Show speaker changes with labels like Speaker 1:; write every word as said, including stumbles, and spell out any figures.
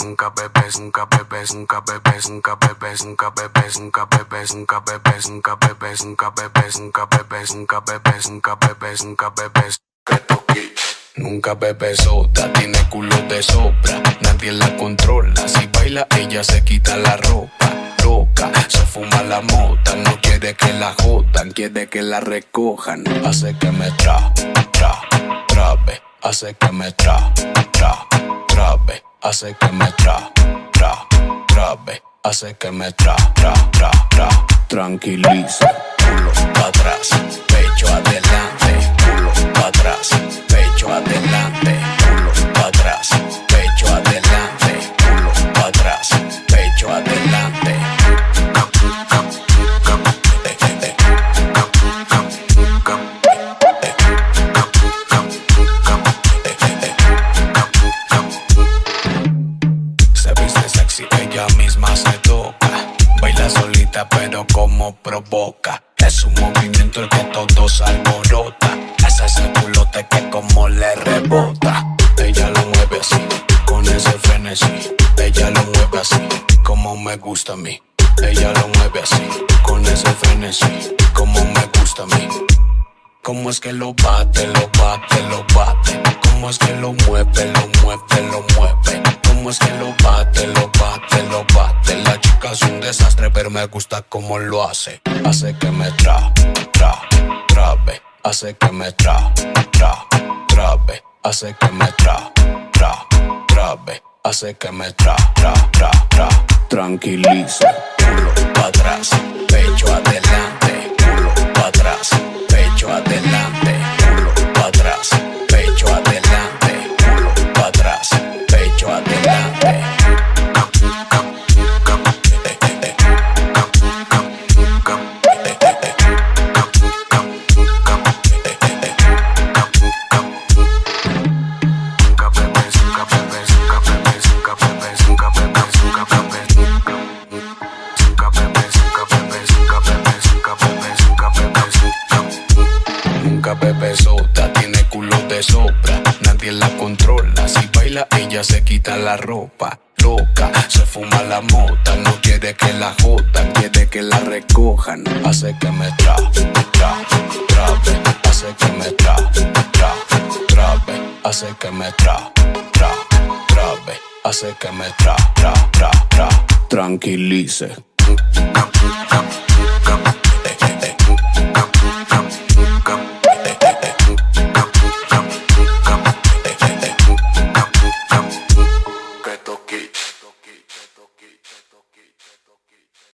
Speaker 1: nunca bebes, nunca bebes, nunca bebes, nunca bebes, nunca bebes, nunca bebes, nunca bebes, nunca bebes, nunca bebes, nunca bebes, nunca bebes, nunca bebes, nunca bebes. Nunca bebe soda, tiene culo de sobra, nadie la controla, si baila ella se quita la ropa. Loca, se fuma la mota, no quiere que la jodan, quiere que la recojan. Hace que me tra, tra, trabe, hace que me tra, tra, trabe, hace que me tra, tra, trabe, hace que me tra, tra, tra, tra. Tranquiliza, culo pa' atrás, pecho adelante, culo pa' atrás, pecho adelante, culo pa' atrás, pecho adelante, culo pa' atrás, pecho adelante. Se viste sexy, ella misma se toca, baila solita pero como provoca. Es un movimiento el que todos alborota. Hace ese culote que como le rebota. Ella lo mueve así, con ese frenesí. Ella lo mueve así, como me gusta a mí. Ella lo mueve así, con ese frenesí, como me gusta a mí. Cómo es que lo bate, lo bate, lo bate. Cómo es que lo mueve, lo mueve, lo mueve. Cómo es que lo bate, lo bate, lo bate. La chica es un desastre, pero me gusta cómo lo hace. Hace que me tra, tra, trabe. Hace que me tra, tra, trabe. Hace que me tra, tra, trabe. Hace que me tra, tra, tra, tra. Tranquiliza, culo pa' atrás, pecho adelante, culo pa' atrás, pecho adelante, culo pa' atrás, pecho adelante, culo pa' atrás, pecho adelante. Bebe soda, tiene culo de sobra, nadie la controla, si baila ella se quita la ropa. Loca, se fuma la mota, no quiere que la jodan, quiere que la recojan. Hace que me tra, tra, trabe, hace que me tra, tra, trabe, hace que me tra, tra, trabe, hace que me tra, tra, tra, tra. Tranquilice. Keto Kids.